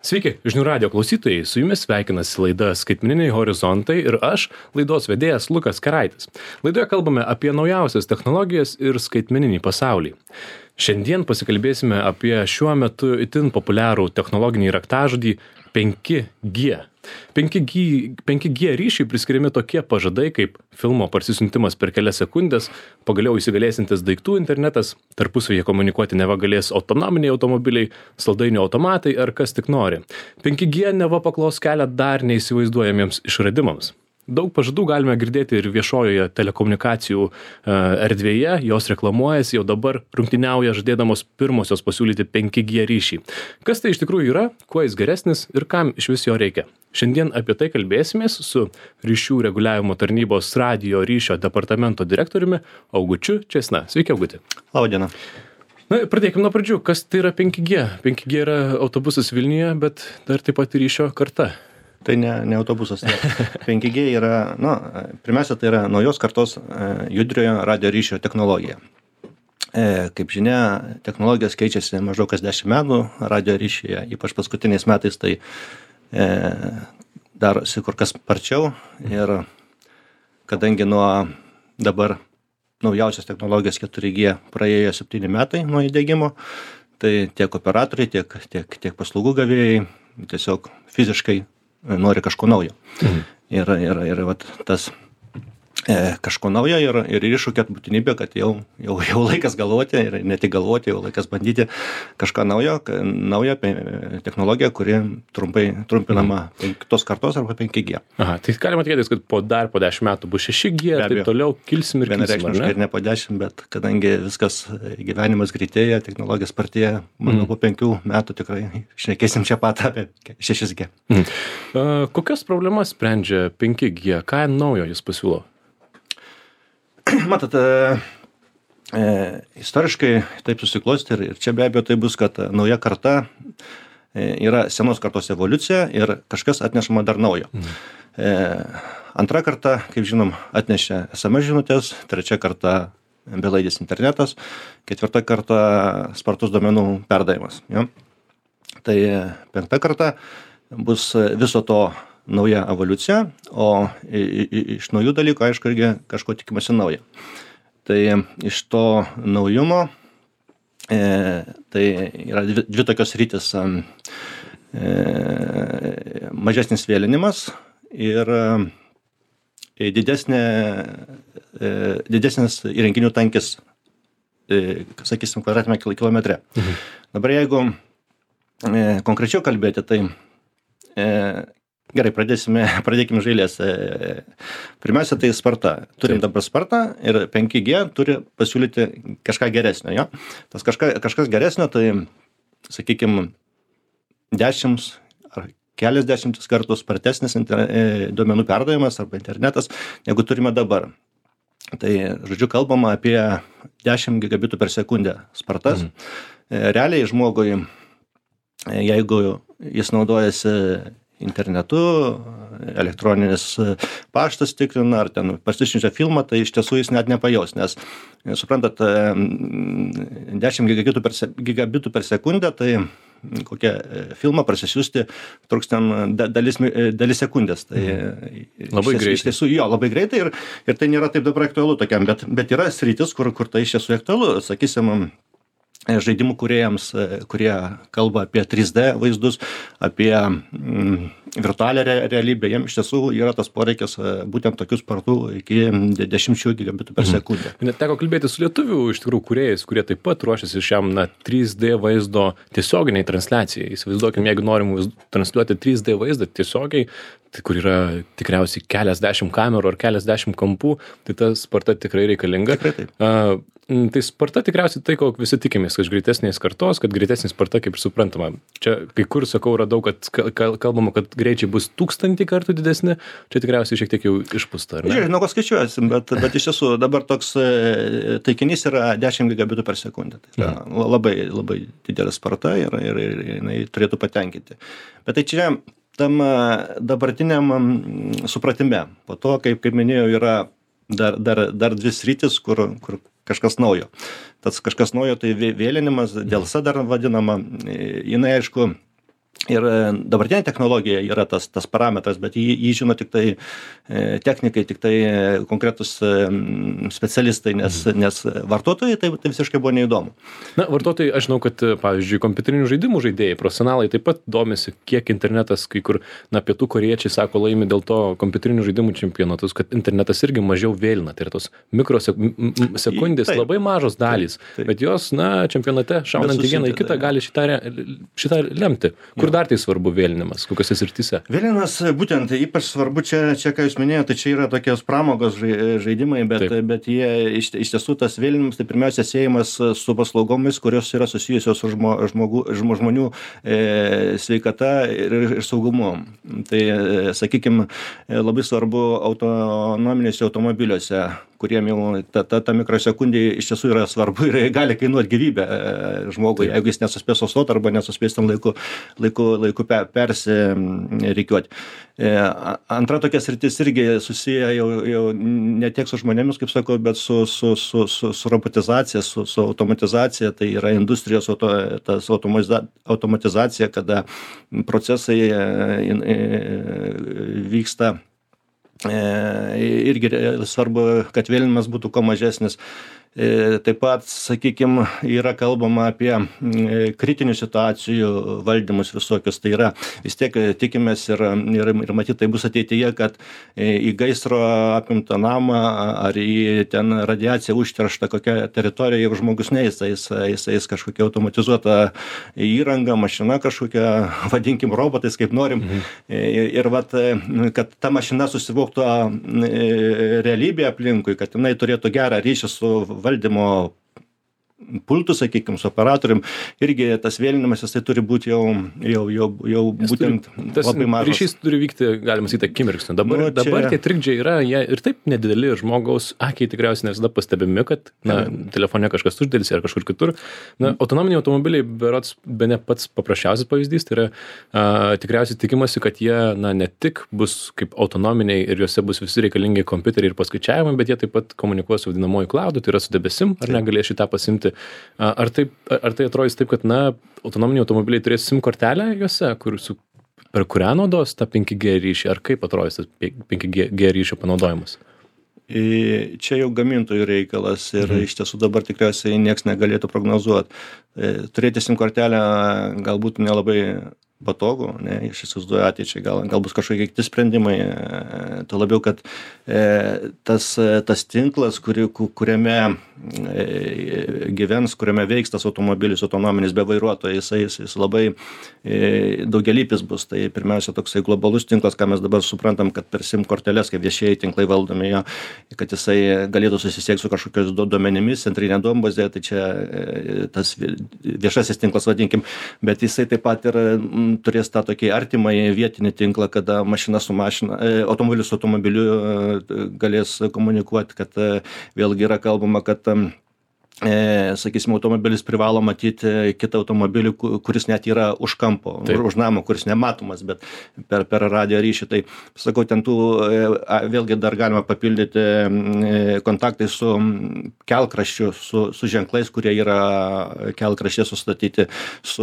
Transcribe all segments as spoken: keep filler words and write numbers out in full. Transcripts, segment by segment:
Sveiki, žinių radio klausytojai, su jumis sveikinasi laida Skaitmeniniai horizontai ir aš, laidos vedėjas Lukas Keraitis. Laidoje kalbame apie naujausias technologijas ir skaitmeninį pasaulį. Šiandien pasikalbėsime apie šiuo metu itin populiarų technologinį raktažodį penki G. penki G ryšiai priskiriami tokie pažadai kaip filmo parsisiuntimas per kelias sekundės, pagaliau įsigalėsintis daiktų internetas, tarpusavyje komunikuoti neva galės autonominiai automobiliai, saldainių automatai ar kas tik nori. penki G neva paklos kelią dar neįsivaizduojamiems išradimams. Daug pažadų galime girdėti ir viešojoje telekomunikacijų erdvėje, jos reklamuojasi, jau dabar rungtyniauja žadėdamos pirmosios pasiūlyti penki G ryšį. Kas tai iš tikrųjų yra, kuo jis geresnis ir kam iš vis jo reikia? Šiandien apie tai kalbėsimės su ryšių reguliavimo tarnybos radio ryšio departamento direktoriumi Augučiu Česna. Sveiki, Auguti. Labą dieną. Na, pradėkime nuo pradžių. Kas tai yra penki G? penki G yra autobusas Vilniuje, bet dar taip pat ryšio karta. Tai ne, ne autobusas. Ne. penki G yra, nu, pirmiausia, tai yra naujos kartos judriojo radio ryšio technologija. E, kaip žinia, technologijos keičiasi maždaug kas dešimt metų radio ryšyje, ypač paskutiniais metais tai e, darosi kur kas sparčiau ir kadangi nuo dabar naujausios technologijos keturi G praėjo septyni metai nuo įdiegimo, tai tiek operatoriai, tiek, tiek, tiek paslaugų gavėjai tiesiog fiziškai nori kažko naujo. Mhm. Ir, ir, ir vat, tas e, kažko naujo ir, ir iššūkia būtinybė, kad jau, jau, jau laikas galvoti ir ne tik galvoti, jau laikas bandyti kažką naujo, naują technologiją, kuri trumpai, trumpinama penktos kartos arba penki G. Aha, tai galima tikėtis, kad po dar po dešimt metų bus šeši G, taip toliau kilsim ir kilsim, ar ne? Vienareikšmiškai ir ne po dešimt, bet kadangi viskas gyvenimas greitėja, technologija spartėja, manau, mm. po penkių metų tikrai šnekėsim čia pat apie šešis G. Mm. Uh, kokias problemas sprendžia penki G? Ką naujo jis pasiūlo? Matot, e, e, istoriškai taip susiklosti ir, ir čia be abejo tai bus, kad nauja karta e, yra senos kartos evoliucija ir kažkas atnešama dar naujo. Mhm. E, antra karta, kaip žinom, atnešė es em es žinutės, trečia karta belaidis internetas, ketvirta karta spartus duomenų perdavimas. Ja? Tai penkta karta bus viso to nauja evoliucija, o iš naujų dalykų, aišku, irgi kažko tikimasi naujo. Tai iš to naujumo e, tai yra dvi, dvi tokios rytis e, mažesnis vėlinimas ir e, didesnė, e, didesnis įrenginių tankis, e, sakysim, kvadratiniame kilometre. Mhm. Dabar jeigu e, konkrečiau kalbėti, tai e, gerai, pradėsime, pradėkime žailės. Pirmiausia, tai sparta. Turim dabar spartą ir penki G turi pasiūlyti kažką geresnio. Jo? Tas kažka, kažkas geresnio, tai, sakykime, dešimt ar keliasdešimtis kartų spartesnis inter, duomenų perdavimas arba internetas, negu turime dabar. Tai, žodžiu, kalbama apie dešimt gigabitų per sekundę spartas. Mm. Realiai žmogui, jeigu jis naudojasi internetu, elektroninis paštas tikrina, ar ten pasišinčia filmą, tai iš tiesų jis net nepajaus, nes, suprantat, dešimt gigabitų per sekundę, tai kokią filmą prasisiųsti truks ten dalis, dalis sekundės. Tai labai iš, greitai. Iš tiesų, jo, labai greitai ir, ir tai nėra taip dabar aktualu tokiam, bet, bet yra sritis, kur, kur tai iš tiesų aktualu, sakysim, žaidimų kūrėjams, kurie kalba apie trys D vaizdus, apie mm, virtualią realybę, jiems iš tiesų yra tas poreikis būtent tokių spartų iki dešimčių gigabitų per sekundę. Mhm. Net teko kalbėti su lietuvių iš tikrųjų kūrėjais, kurie taip pat ruošiasi šiam na, trys D vaizdo tiesioginiai transliacijai. Įsivaizduokim, jeigu norim transliuoti trys D vaizdą tiesiogiai, tai kur yra tikriausiai keliasdešimt kamerų ar keliasdešimt kampų, tai ta sparta tikrai reikalinga. Tikrai taip. Uh, Tai sparta tikriausiai tai, ko visi tikimės, kad greitesnės kartos, kad greitesnė sparta, kaip ir suprantama. Čia kai kur, sakau, radau, kad kalbama, kad greičiai bus tūkstantį kartų didesni, čia tikriausiai šiek tiek jau išpūsta, ar ne? Žiūrėk, nuo ko skaičiuosim, bet, bet iš tiesų dabar toks taikinys yra dešimt gigabitų per sekundę. Tai yra mm. labai, labai didelė sparta ir, ir, ir jinai turėtų patenkinti. Bet tai čia tam dabartiniam supratime, po to, kaip, kaip minėjau, yra dar, dar, dar dvi sritis, kur, kur kažkas naujo. Tas kažkas naujo, tai vėlinimas, dėlsa dar vadinama, jinai aišku Ir dabartinė technologija yra tas, tas parametras, bet jį, jį žino tik tai e, technikai, tik tai konkretus e, specialistai, nes, mhm. nes vartotojai tai, tai visiškai buvo neįdomu. Na, vartotojai, aš žinau, kad, pavyzdžiui, kompiuterinių žaidimų žaidėjai, profesionalai taip pat domisi, kiek internetas, kai kur, na, pietų korėjiečiai sako, laimi dėl to kompiuterinių žaidimų čempionatus, kad internetas irgi mažiau vėlina. Tai yra tos mikrosekundės, labai mažos dalys, taip, taip. Bet jos, na, čempionate, šaunant į vieną į kitą, gali šitą, šitą lemti. Kur dar tai svarbu vėlinimas, kokiose srityse? Vėlinimas, būtent, ypač svarbu čia, čia ką jūs minėjote, tai čia yra tokios pramogos žaidimai, bet, bet jie iš, iš tiesų tas vėlinimas, tai pirmiausia siejamas su paslaugomis, kurios yra susijusios su žmo, žmogų, žmo, žmonių e, sveikata ir, ir saugumu. Tai, e, sakykime, labai svarbu autonominiuose automobiliuose, kuriem jau ta, ta, ta mikrosekundė iš tiesų yra svarbu ir gali kainuoti gyvybę žmogui, jeigu jis nesuspės sustoti arba nesuspės tam laiku, laiku, laiku pe, persirikiuoti. Antra tokia sritis irgi susiję jau, jau ne tiek su žmonėmis, kaip sakau, bet su, su, su, su, su robotizacija, su, su automatizacija, tai yra industrijos auto, tas automatizacija, kada procesai vyksta. Irgi svarbu, kad vėlinimas būtų kuo mažesnis. Taip pat, sakykime, yra kalbama apie kritinių situacijų valdymus visokius. Tai yra, vis tiek tikimės ir, ir, ir matyt, tai bus ateityje, kad į gaisro apimtą namą ar į ten radiaciją užterštą kokią teritoriją, jeigu žmogus neįs, jis, jis, jis kažkokia automatizuota įranga, mašina kažkokia, vadinkim robotais, kaip norim. Mhm. Ir, ir vat, kad ta mašina susivoktų realybėje aplinkui, kad jinai turėtų gerą ryšį su valdymo pultų, sakykime, su operatorium, irgi tas vėlinimas, jis tai turi būti jau, jau, jau, jau būtent turi, labai mažas. Ryšys turi vykti, galima sakyti, akimirksniu. Dabar, nu, čia... dabar tie trikdžiai yra, jie ir taip nedideli, žmogaus akiai tikriausiai ne visada pastebimi, kad na, telefone kažkas uždėlsi ar kažkur kitur. Na, autonominiai automobiliai, berods, bene pats paprasčiausias pavyzdys, tai yra a, tikriausiai tikimasi, kad jie na, ne tik bus kaip autonominiai ir juose bus visi reikalingi kompiuteriai ir paskaičiavimai, bet jie taip pat komunikuos su vadinamoju cloudu, tai yra su debesim, ar negalės šitą pasimti. Ar, taip, ar tai atrodys taip, kad na, autonominiai automobiliai turės SIM kortelę juose, kur su, per kurią naudos tą penki G ryšį, ar kaip atrodys tas penki G ryšio panaudojimas? Čia jau gamintojų reikalas ir mhm. iš tiesų dabar tikriausiai nieks negalėtų prognozuoti. Turėti SIM kortelę galbūt nelabai patogu, ne, iš įsivaizduoju ateičiai, gal, gal bus kažkokie kiti sprendimai, to labiau, kad e, tas, tas tinklas, kuri, kuriame e, gyvens, kuriame veiks tas automobilis autonominis be vairuotojo, jisai, jis labai e, daugialypis bus. Tai pirmiausia toksai globalus tinklas, ką mes dabar suprantam, kad per SIM korteles, kaip viešieji tinklai valdomi jo, kad jisai galėtų susisiekti su kažkokios duomenimis, centrinė duombazė, tai čia e, tas viešasis tinklas vadinkim, bet jisai taip pat ir turės tą tokį artimąjį vietinį tinklą, kada mašina su mašina, automobilis su automobiliu galės komunikuoti, kad vėlgi yra kalbama, kad E, sakysim, automobilis privalo matyti kitą automobilį, kuris net yra už kampo, Taip. už namo, kuris nematomas, bet per, per radio ryšį. Tai, sakau, ten tų, e, vėlgi dar galima papildyti e, kontaktai su kelkraščiu, su, su ženklais, kurie yra kelkraščiai sustatyti, su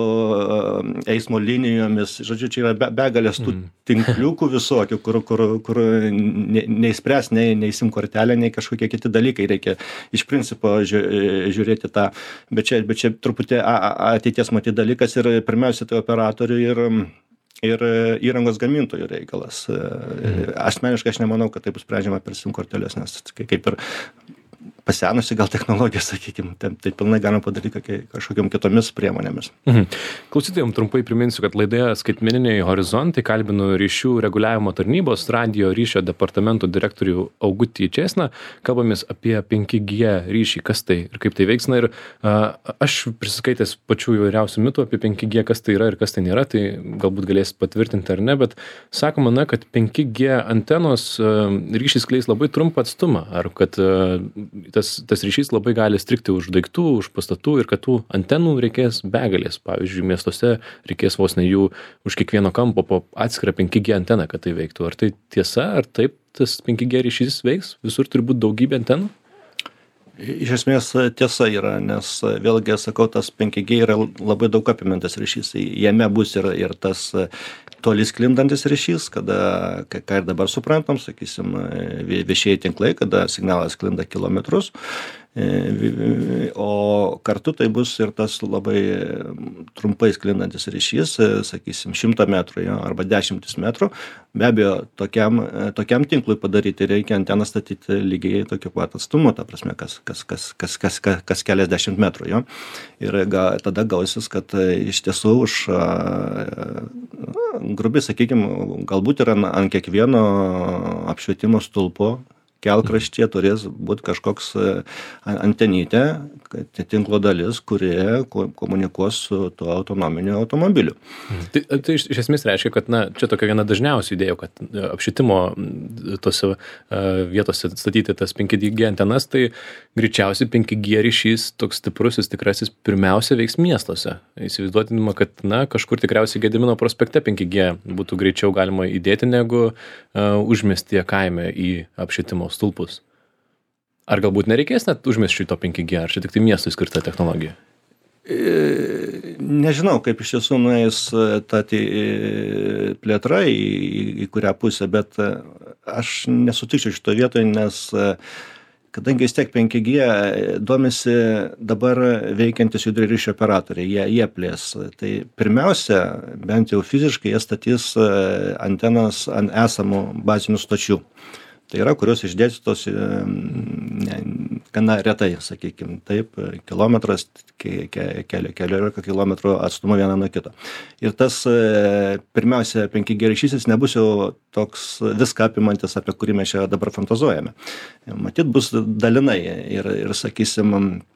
e, eismo linijomis. Žodžiu, čia yra be, begalės tų mm. tinkliukų visokių, kur, kur, kur ne, neįspręs nei, nei SIM kortelė, nei kažkokie kiti dalykai. Reikia iš principo žiūrėti žiūrėti tą, bet čia, bet čia truputį ateities matyti dalykas ir pirmiausia tai operatorių ir, ir įrangos gamintojų reikalas. Mhm. Asmeniškai aš nemanau, kad tai bus sprendžiama per SIM korteles, nes kaip ir pasenusi gal technologija, sakykime, tai, tai pilnai galima padaryti kažkokiam kitomis priemonėmis. Mhm. Klausytojams trumpai priminsiu, kad laidoje Skaitmeniniai horizontai kalbinu ryšių reguliavimo tarnybos radio ryšio departamento direktorių Augutį Čėsną. Kalbamės apie penki G ryšį, kas tai ir kaip tai veiksna. Ir a, aš prisiskaitęs pačių įvairiausių mitų apie penki G, kas tai yra ir kas tai nėra, tai galbūt galės patvirtinti ar ne, bet sakoma, na, kad penki G antenos a, ryšys skleis labai trumpą atstumą, ar kad a, Tas, tas ryšys labai gali strigti už daiktų, už pastatų ir kad tų antenų reikės begalės. Pavyzdžiui, miestuose reikės vos ne jų už kiekvieno kampo po atskirą penki G anteną, kad tai veiktų. Ar tai tiesa, ar taip tas penki G ryšys veiks? Visur turi būti daugybė antenų? Iš esmės tiesa yra, nes vėlgi, sakau, tas penki G yra labai daug apimantis ryšys. Jame bus ir, ir tas toli sklindantis ryšys, kada, ką ir dabar suprantam, sakysim, viešieji tinklai, kada signalas sklinda kilometrus, o kartu tai bus ir tas labai trumpai sklindantis ryšys, sakysim, šimtą metrų, jo, arba dešimtis metrų. Be abejo, tokiam, tokiam tinklui padaryti reikia anteną statyti lygiai tokiu pat atstumu, ta prasme, kas, kas, kas, kas, kas, kas, kas keliasdešimt metrų. Jo. Ir ga, tada gausis, kad iš tiesų už, grubiai sakykime, galbūt yra ant kiekvieno apšvietimo stulpo kelkraštyje turės būti kažkoks antenytė, tinklo dalis, kurie komunikuos su tuo autonominiu automobiliu. Tai, tai iš, iš esmės reiškia, kad na, čia tokia viena dažniausių idėjų, kad apšvietimo tose uh, vietose statyti tas penki G antenas, tai greičiausiai penki G ryšys toks stiprusis tikrasis pirmiausia veiks miestuose. Įsivaizduotinima, kad na, kažkur tikriausiai Gedimino prospekte penki G būtų greičiau galima įdėti negu uh, užmiestyje kaime į apšvietimo stulpus. Ar galbūt nereikės net užmiesčiui to penki G, ar čia tik tai miestui skirta technologija? Nežinau, kaip iš tiesų nueis ta plėtra į, į kurią pusę, bet aš nesutikčiau šito vietoje, nes kadangi vis tiek penki G domisi dabar veikiantis judrių ryšio operatoriai, jie, jie plės. Tai pirmiausia, bent jau fiziškai, jie statys antenas ant esamų bazinių stočių. Tai yra, kurios išdėstytos ne, gana retai, sakykime, taip, kilometras, ke, ke, keli, keliolika kilometrų atstumo vieną nuo kito. Ir tas pirmiausia penki G ryšys nebus jau toks viską apimantis, apie kurį mes čia dabar fantazuojame. Matyt, bus dalinai ir, ir sakysim,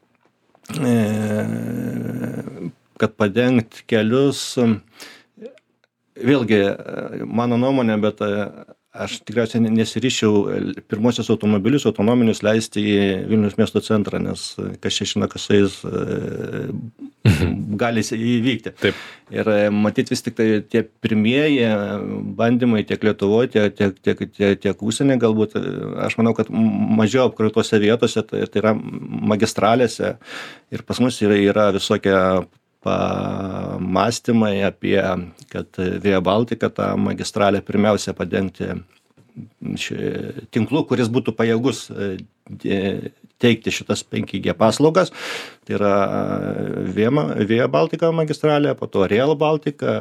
kad padengti kelius, vėlgi, mano nuomonė, bet aš tikriausiai nesiryščiau pirmosios automobilius autonominius leisti į Vilniaus miesto centrą, nes kas čia žino, kas su jais gali įvykti. Taip. Ir matyt vis tik tai tie pirmieji bandymai tiek Lietuvoje, tiek, tiek, tiek, tiek, tiek užsienį galbūt, aš manau, kad mažiau apkrautose vietose, tai, tai yra magistralėse ir pas mus yra, yra visokia pamąstymai apie, kad Via Baltica tą magistralę pirmiausia padengti tinklu, kuris būtų pajėgus teikti šitas penki G paslaugas. Tai yra Via Baltica magistralė, po to Rail Baltica.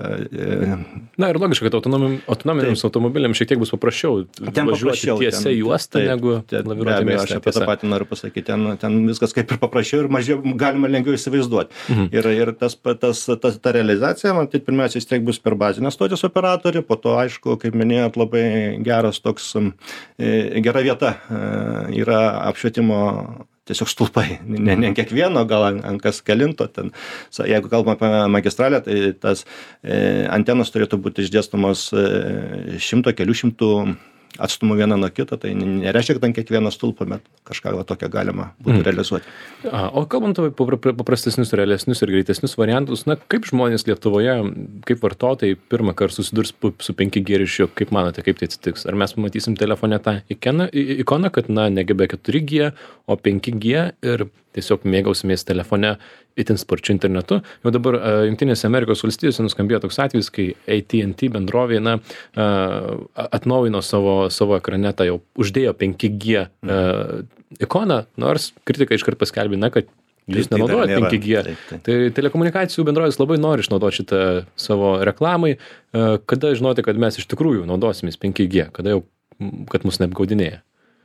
Na ir logiška, kad autonominiams automobiliams šiek tiek bus paprasčiau važiuoti tiesia juosta negu laviruoti mieste. Aš apie tą patį noriu pasakyti. Ten, ten viskas kaip ir paprasčiau ir mažiau galima lengviau įsivaizduoti. Mhm. Ir, ir tas, tas, tas, ta realizacija, matyt, pirmiausia, vis tiek bus per bazinę stotis operatorių, po to, aišku, kaip minėjot, labai geras toks, gera vieta yra apšvietimo tiesiog stulpai, ne, ne kiekvieno, gal ant, ant kas kelinto. Ten, jeigu kalbame apie magistralę, tai tas e, antenos turėtų būti išdėstomos e, šimto, kelių šimtų atstumų vieną nuo kito, tai nereiškia, kad ant kiekvieno stulpo, bet kažką va, tokio galima būtų mm. realizuoti. A, o kalbant apie paprastesnius, realesnius ir greitesnius variantus, na kaip žmonės Lietuvoje, kaip vartotojai pirmą kartą susidurs su penki G ryšiu, kaip manote, kaip tai atsitiks? Ar mes matysim telefone tą ikoną, kad na nebe keturi G, o penki G ir tiesiog mėgausimės telefone itin sparčiu internetu. Jau dabar uh, Jungtinėse Amerikos valstijose nuskambėjo toks atvejis, kai A T and T bendrovė na, uh, atnaujino savo, savo ekrane, tą jau uždėjo penki G uh, ikoną, nors kritikai iškart paskelbė, na, kad jūs tai, nenaudojat tai penki G. Taip, taip. Tai telekomunikacijų bendrovės labai nori išnaudoti šitą savo reklamai. Uh, kada žinoti, kad mes iš tikrųjų naudosimės penki G, kada jau, kad mus neapgaudinėja?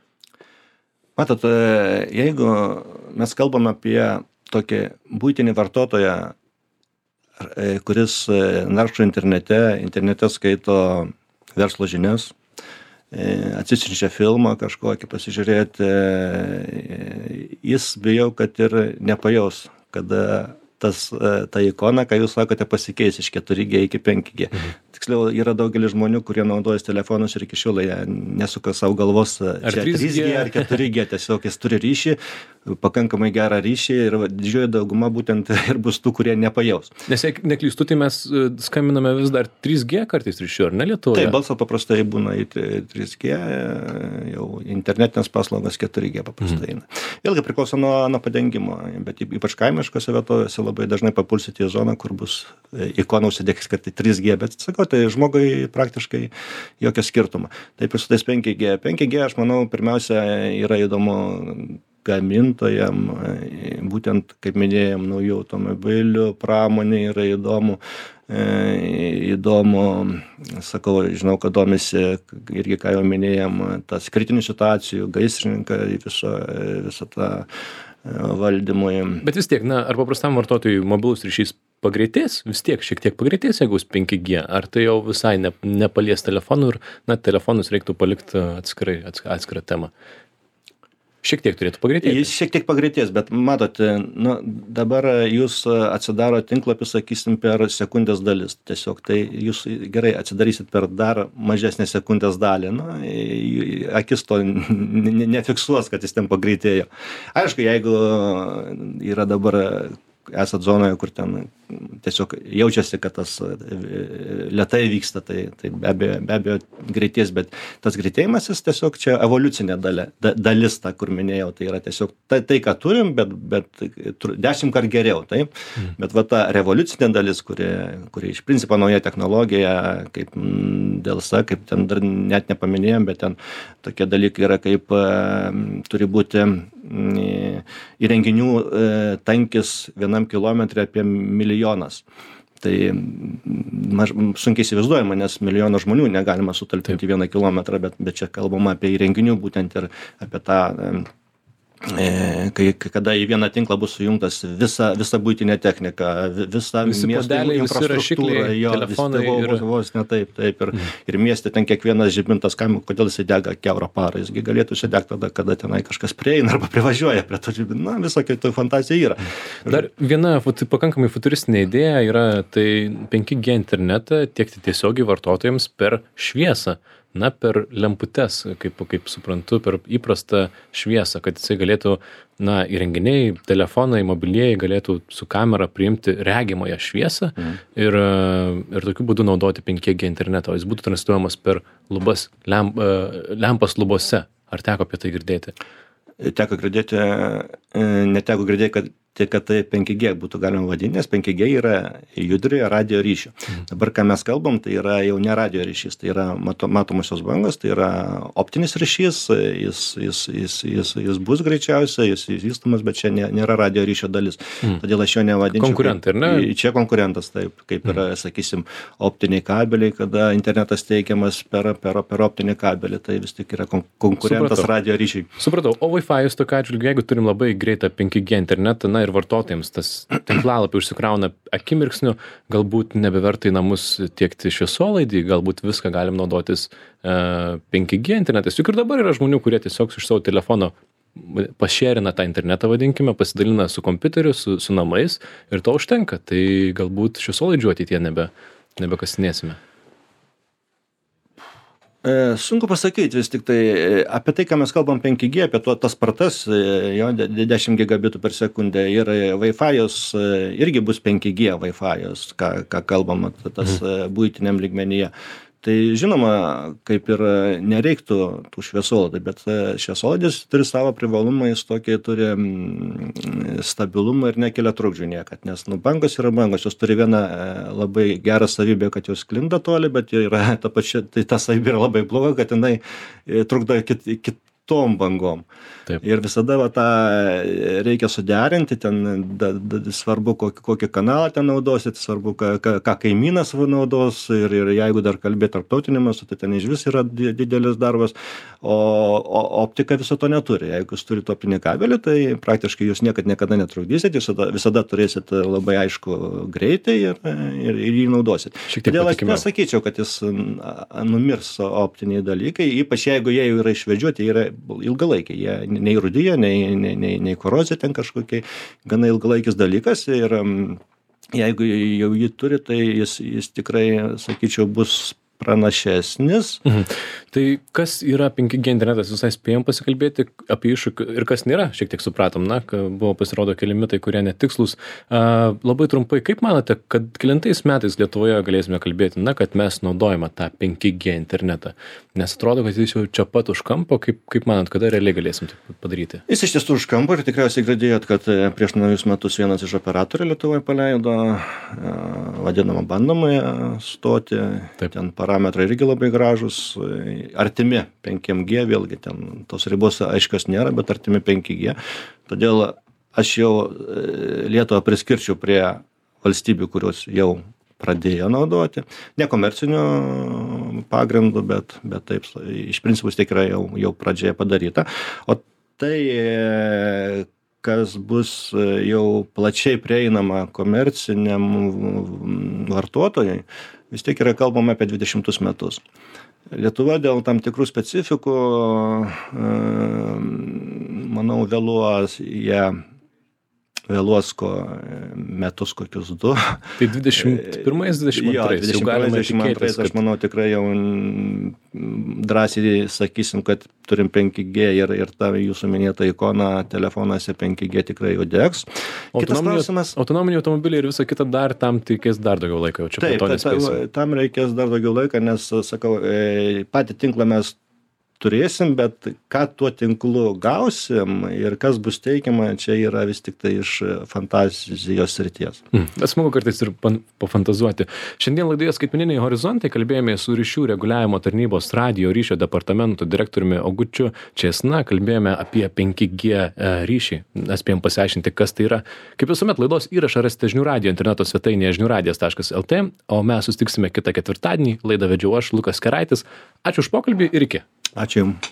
Matot, jeigu mes kalbam apie tokį buitinį vartotoją, kuris naršo internete, internete skaito verslo žinias, atsisiunčia filmą kažkokį pasižiūrėti, jis bijau, kad ir nepajaus, kada tas, ta ikona, ką jūs sakote, pasikeis iš keturi G iki penki G. Mhm. tiksliau yra daugelis žmonių, kurie naudojasi telefonus ir iki šiol jie nesuka savo galvos, ar čia trys G trys G ar keturi G, tiesiog jis turi ryšį, pakankamai gerą ryšį ir va, didžioji dauguma būtent ir bus tų, kurie nepajaus. Nes jei neklystu, tai mes skambiname vis dar trys G kartais ryšiu, ar ne Lietuvoje? Tai balsą paprastai būna į trys G, jau internetinės paslaugas keturi G paprastai. Mm. Vėlgi priklauso nuo, nuo padengimo, bet ypač kaimiškose vietovėse labai dažnai papulsite į zoną, kur bus ikona užsidėkis, kad tai trys G, bet sakau, tai žmogui praktiškai jokio skirtumo. Taip ir su tais penki G. penki G, aš manau, pirmiausia yra įdomu gamintojam, būtent, kaip minėjom, naujų automobilių pramonė yra įdomu, įdomu, sakau, žinau, kad domisi irgi, ką jau minėjom, tas kritinių situacijų, gaisrininką, viso, visą tą valdymui. Bet vis tiek, na, ar paprastam vartotojui mobilus ryšys pagreitės, vis tiek šiek tiek pagreitės, jeigu penki G, ar tai jau visai ne, nepalies telefonų ir, na, telefonus reiktų palikti atskirai, atskirą temą. Šiek tiek turėtų pagreitėti. Jis šiek tiek pagreitės, bet matote, nu, dabar jūs atsidaro tinklapį, sakysim, per sekundės dalis. Tiesiog tai jūs gerai atsidarysit per dar mažesnę sekundės dalį. Nu, akis to nefiksuos, kad jis ten pagreitėjo. Aišku, jeigu yra dabar esat zonoje, kur ten tiesiog jaučiasi, kad tas lėtai vyksta, tai, tai be abejo, be abejo greities, bet tas greitėjimas jis tiesiog čia evoliucinė dalė, da, dalis, ta, kur minėjau, tai yra tiesiog tai, tai ką turim, bet, bet dešimt kart geriau, taip, mm. bet va ta revoliucinė dalis, kuri, kuri iš principo nauja technologija, kaip dėlsa, kaip ten dar net nepaminėjom, bet ten tokie dalykai yra, kaip turi būti įrenginių tankis vienam kilometrė apie milijonas. Tai maž, sunkiai įsivaizduojama, nes milijoną žmonių negalima sutalpinti vieną kilometrą, bet, bet čia kalbama apie įrenginių būtent ir apie tą, kai, kada į vieną tinklą bus sujungtas visa, visa buitinė technika, visa visi miesto infrastruktūra, jo, telefonai visi, ir... vos, vos ne taip, taip, ir, mm. ir mieste ten kiekvienas žibintas kaimų, kodėl jisai dega kiaurą parą, jisgi galėtų užsidegti tada, kada tenai kažkas prieina arba privažiuoja prie to žibinto, na, visokia tai fantazija yra. Dar viena pakankamai futuristinė idėja yra, tai penki G internetą tiekti tiesiogiai vartotojams per šviesą. Na, per lemputes, kaip, kaip suprantu, per įprastą šviesą, kad jisai galėtų, na, įrenginiai, telefonai, mobilieji galėtų su kamera priimti regimąją šviesą mm. ir, ir tokiu būdu naudoti penki G internetą, o jis būtų transliuojamas per lubas, lemp, lempas lubose. Ar teko apie tai girdėti? Teko girdėti, neteko girdėti, kad tai, kad tai penki G būtų galima vadinti, nes penki G yra judriojo radio ryšio. Mhm. Dabar, ką mes kalbam, tai yra jau ne radio ryšys, tai yra mato, matomosios bangos, tai yra optinis ryšys, jis, jis, jis, jis, jis bus greičiausia, jis vystomas, bet čia nė, nėra radio ryšio dalis. Mhm. Todėl aš jo nevadinčiau. Konkurentai, ar ne? Čia konkurentas, taip, kaip yra, mhm. sakysim, optiniai kabeliai, kada internetas teikiamas per, per, per optinį kabelį, tai vis tik yra konkurentas Supratau. Radio ryšiai. Supratau, o Wi-Fi tokia atžvilgiu, jeigu turim labai greitą penki G internetą, na ir vartotojams tas tinklalapį užsikrauna akimirksniu, galbūt nebeverta į namus tiekti šviesolaidį, galbūt viską galim naudotis uh, penki G internetas. Juk ir dabar yra žmonių, kurie tiesiog iš savo telefono pašerina tą internetą, vadinkime, pasidalina su kompiuteriu, su, su namais ir to užtenka. Tai galbūt šviesolaidžių ateityje nebe, nebekasinėsime. Sunku pasakyti, vis tik tai apie tai, ką mes kalbam penki G, apie to, tas spartas, jo, dešimt gigabitų per sekundę ir Wi-Fi'us irgi bus penki G Wi-Fi'us, ką, ką kalbam tas buitiniam lygmenyje. Tai žinoma, kaip ir nereiktų tų šviesolaidų, bet šviesolaidis turi savo privalumą, jis tokį turi stabilumą ir nekelia trukdžių niekad, nes nu, bangos yra bangos, jos turi vieną labai gerą savybę, kad jos sklinda toli, bet yra ta pačia, tai ta savybė yra labai bloga, kad jinai trukdo kit, kitom bangom. Taip. Ir visada va, tą reikia suderinti, ten da, da, svarbu, kokį, kokį kanalą ten naudosit, svarbu, ką, ką, ką kaimynas naudos ir, ir jeigu dar kalbėti tarptautiniu mastu, tai ten iš vis yra didelis darbas, o, o optika viso to neturi. Jeigu jūs turite optinį kabelį, tai praktiškai jūs niekad niekada netrukdysit, jūs visada, visada turėsit labai aišku greitį ir, ir, ir jį naudosit. Todėl aš nesakyčiau, kad jis numirs optiniai dalykai, ypač jeigu jie jau yra išvedžioti, jie yra ilgalaikiai, jie nei rūdyja, nei, nei, nei, nei korozija ten kažkokiai, gana ilgalaikis dalykas ir jeigu jau jį turi, tai jis, jis tikrai, sakyčiau, bus pranašesnis. Mhm. Tai kas yra penki G internetas, visai spėjom pasikalbėti apie iššūkį ir kas nėra, šiek tiek supratom, na, buvo pasirodo keli mitai, kurie netikslus. Uh, labai trumpai, kaip manote, kad kelintais metais Lietuvoje galėsime kalbėti, na, kad mes naudojame tą penki G internetą? Nes atrodo, kad jis jau čia pat už kampo, kaip, kaip manot, kada realiai galėsim tai padaryti? Jis iš tiesų už kampo ir tikriausiai girdėjot, kad prieš naujus metus vienas iš operatorių Lietuvoje paleido uh, vadinamą bandomąją stotį. Taip. Ten parametrai irgi labai gražus, artimi penki G, vėlgi ten tos ribos aiškios nėra, bet artimi penki G. Todėl aš jau Lietuvą priskirčiau prie valstybių, kurios jau pradėjo naudoti. Ne komerciniu pagrindu, bet, bet taip, iš principų vis tiek yra jau, jau pradžioje padaryta. O tai, kas bus jau plačiai prieinama komerciniam vartotojai, vis tiek yra kalbama apie dvidešimtus metus. Lietuva dėl tam tikrų specifikų, manau, vėluos jie vėluos ko metus kokius du. Tai dvidešimt pirmais, dvidešimt antrais. Jo, dvidešimt antrais, aš manau, tikrai jau drąsiai sakysim, kad turim penki G ir, ir ta jūsų minėta ikona telefonuose penki G tikrai jau degs. Kitas klausimas. Autonominiai automobiliai ir visa kita dar tam reikės dar daugiau laiko. Jau čia taip, ta, ta, tam reikės dar daugiau laiko, nes, sakau, patį tinklą mes turėsim, bet ką tuo tinklu gausim ir kas bus teikiama, čia yra vis tik tai iš fantazijos srities. Mm. Smagu kartais ir pafantazuoti. Šiandien laidoje Skaitmeniniai horizontai kalbėjome su ryšių reguliavimo tarnybos radijo ryšio departamento direktoriumi Augučiu Čėsna, kalbėjome apie penki G ryšį, spėjom pasiaiškinti, kas tai yra. Kaip visuomet, laidos įrašą rasite žinių radijo interneto svetainėje žinių radijas taškas el tė, o mes susitiksime kitą ketvirtadienį. Laidą vedžiau aš, Lukas Keraitis. Ačiū už pokalbį ir iki. Ačiū Jums.